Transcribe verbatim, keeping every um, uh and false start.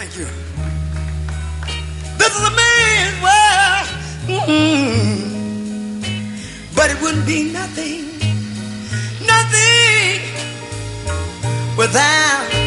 Thank you. This is a man's world, mm-hmm. But it wouldn't be nothing, nothing without